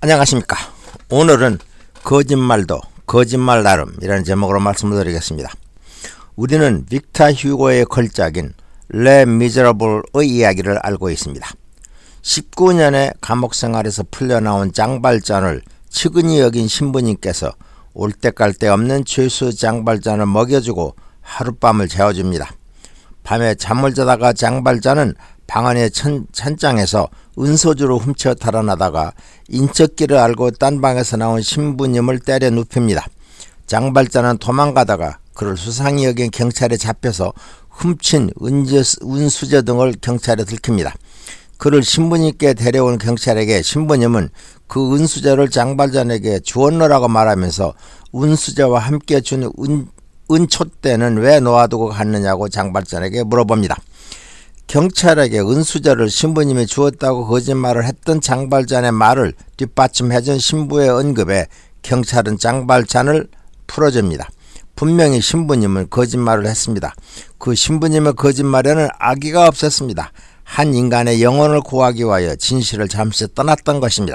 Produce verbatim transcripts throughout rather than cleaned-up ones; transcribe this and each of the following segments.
안녕하십니까. 오늘은 거짓말도 거짓말 나름이라는 제목으로 말씀을 드리겠습니다. 우리는 빅터 휴고의 걸작인 레 미저러블의 이야기를 알고 있습니다. 십구 년의 감옥 생활에서 풀려나온 장발잔을 측은히 여긴 신부님께서 올 때 깔 데 없는 죄수 장발잔을 먹여주고 하룻밤을 재워줍니다. 밤에 잠을 자다가 장발잔은 방 안의 천, 찬장에서 은소주로 훔쳐 달아나다가 인척기를 알고 딴 방에서 나온 신부님을 때려 눕힙니다. 장발잔은 도망가다가 그를 수상히 여긴 경찰에 잡혀서 훔친 은저, 은수저 등을 경찰에 들킵니다. 그를 신부님께 데려온 경찰에게 신부님은 그 은수저를 장발잔에게 주었노라고 말하면서 은수저와 함께 준 은, 은촛대는 왜 놓아두고 갔느냐고 장발잔에게 물어봅니다. 경찰에게 은수저를 신부님이 주었다고 거짓말을 했던 장발잔의 말을 뒷받침해준 신부의 언급에 경찰은 장발잔을 풀어줍니다. 분명히 신부님은 거짓말을 했습니다. 그 신부님의 거짓말에는 악의가 없었습니다. 한 인간의 영혼을 구하기 위하여 진실을 잠시 떠났던 것입니다.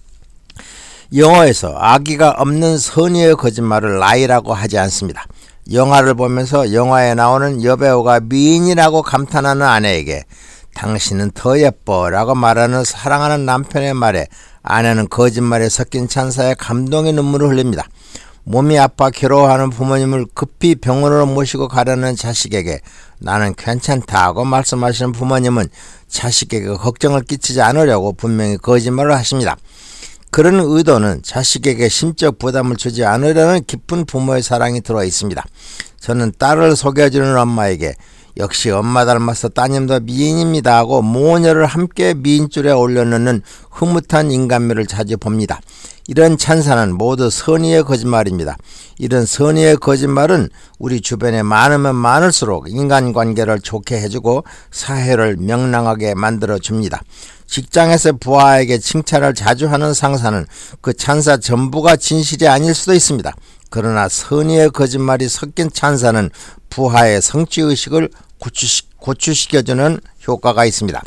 영어에서 악의가 없는 선의의 거짓말을 라이라고 하지 않습니다. 영화를 보면서 영화에 나오는 여배우가 미인이라고 감탄하는 아내에게 당신은 더 예뻐 라고 말하는 사랑하는 남편의 말에 아내는 거짓말에 섞인 찬사에 감동의 눈물을 흘립니다. 몸이 아파 괴로워하는 부모님을 급히 병원으로 모시고 가려는 자식에게 나는 괜찮다고 말씀하시는 부모님은 자식에게 걱정을 끼치지 않으려고 분명히 거짓말을 하십니다. 그런 의도는 자식에게 심적 부담을 주지 않으려는 깊은 부모의 사랑이 들어 있습니다. 저는 딸을 소개해주는 엄마에게 역시 엄마 닮아서 따님도 미인입니다 하고 모녀를 함께 미인줄에 올려놓는 흐뭇한 인간미를 자주 봅니다. 이런 찬사는 모두 선의의 거짓말입니다. 이런 선의의 거짓말은 우리 주변에 많으면 많을수록 인간관계를 좋게 해주고 사회를 명랑하게 만들어줍니다. 직장에서 부하에게 칭찬을 자주 하는 상사는 그 찬사 전부가 진실이 아닐 수도 있습니다. 그러나 선의의 거짓말이 섞인 찬사는 부하의 성취의식을 고추시, 고추시켜주는 효과가 있습니다.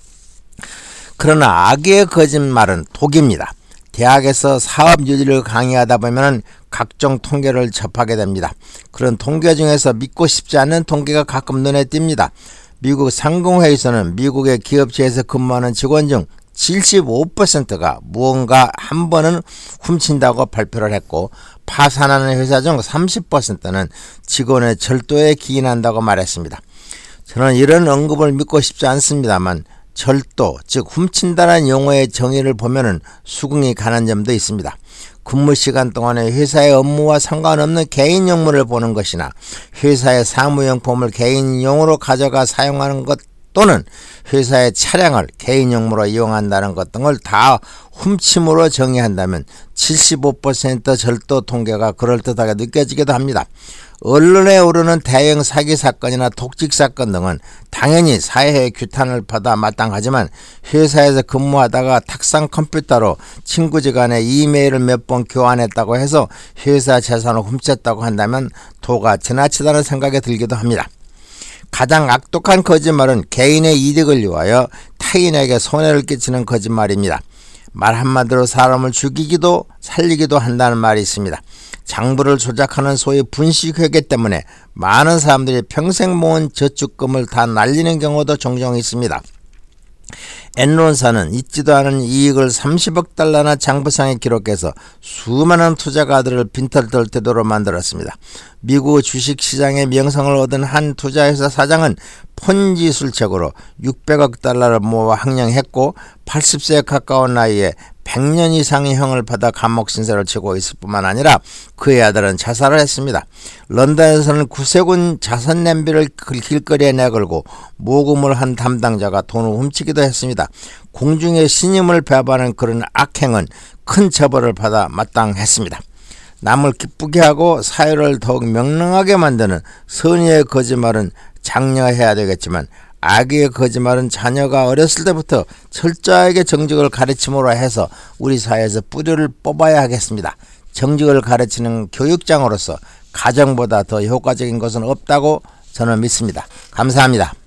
그러나 악의의 거짓말은 독입니다. 대학에서 사업윤리를 강의하다 보면 각종 통계를 접하게 됩니다. 그런 통계 중에서 믿고 싶지 않는 통계가 가끔 눈에 띕니다. 미국 상공회의소는 미국의 기업체에서 근무하는 직원 중 칠십오 퍼센트가 무언가 한 번은 훔친다고 발표를 했고 파산하는 회사 중 삼십 퍼센트는 직원의 절도에 기인한다고 말했습니다. 저는 이런 언급을 믿고 싶지 않습니다만 절도, 즉 훔친다는 용어의 정의를 보면은 수긍이 가는 점도 있습니다. 근무 시간 동안에 회사의 업무와 상관없는 개인 용물을 보는 것이나 회사의 사무용품을 개인용으로 가져가 사용하는 것 또는 회사의 차량을 개인용으로 이용한다는 것 등을 다 훔침으로 정의한다면 칠십오 퍼센트 절도 통계가 그럴듯하게 느껴지기도 합니다. 언론에 오르는 대형 사기 사건이나 독직 사건 등은 당연히 사회의 규탄을 받아 마땅하지만 회사에서 근무하다가 탁상 컴퓨터로 친구지간에 이메일을 몇 번 교환했다고 해서 회사 재산을 훔쳤다고 한다면 도가 지나치다는 생각이 들기도 합니다. 가장 악독한 거짓말은 개인의 이득을 위하여 타인에게 손해를 끼치는 거짓말입니다. 말 한마디로 사람을 죽이기도 살리기도 한다는 말이 있습니다. 장부를 조작하는 소위 분식회계 때문에 많은 사람들이 평생 모은 저축금을 다 날리는 경우도 종종 있습니다. 엔론사는 있지도 않은 이익을 삼십억 달러나 장부상에 기록해서 수많은 투자가들을 빈털털 되도록 만들었습니다. 미국 주식시장의 명성을 얻은 한 투자회사 사장은 폰지 술책으로 육백억 달러를 모아 항령했고 팔십 세에 가까운 나이에 백 년 이상의 형을 받아 감옥 신세를 치고 있을 뿐만 아니라 그의 아들은 자살을 했습니다. 런던에서는 구세군 자선 냄비를 길거리에 내걸고 모금을 한 담당자가 돈을 훔치기도 했습니다. 공중에 신임을 배반하는 그런 악행은 큰 처벌을 받아 마땅했습니다. 남을 기쁘게 하고 사회를 더욱 명랑하게 만드는 선의의 거짓말은 장려해야 되겠지만 악의의 거짓말은 자녀가 어렸을 때부터 철저하게 정직을 가르침으로 해서 우리 사회에서 뿌리를 뽑아야 하겠습니다. 정직을 가르치는 교육장으로서 가정보다 더 효과적인 것은 없다고 저는 믿습니다. 감사합니다.